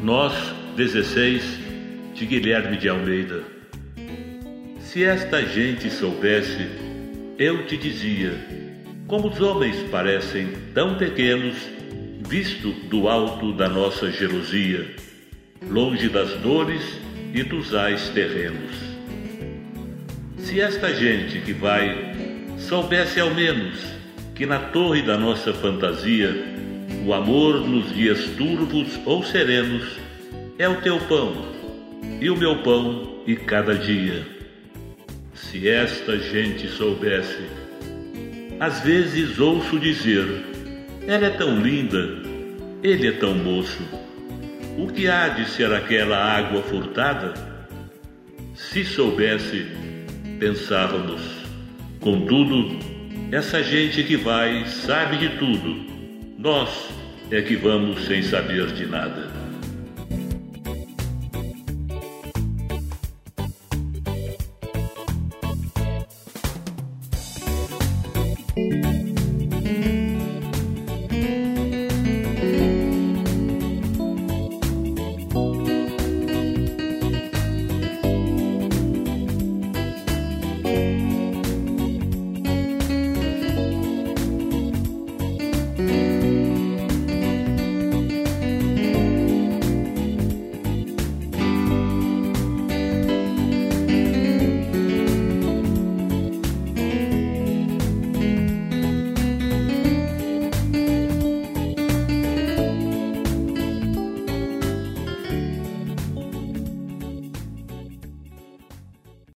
Nós, 16, de Guilherme de Almeida. Se esta gente soubesse, eu te dizia, como os homens parecem tão pequenos, visto do alto da nossa gelosia, longe das dores e dos ais terrenos. Se esta gente que vai soubesse ao menos que na torre da nossa fantasia o amor nos dias turvos ou serenos é o teu pão e o meu pão e cada dia. Se esta gente soubesse, às vezes ouço dizer, ela é tão linda, ele é tão moço, o que há de ser aquela água furtada? Se soubesse, pensávamos, contudo, essa gente que vai sabe de tudo, nós é que vamos sem saber de nada.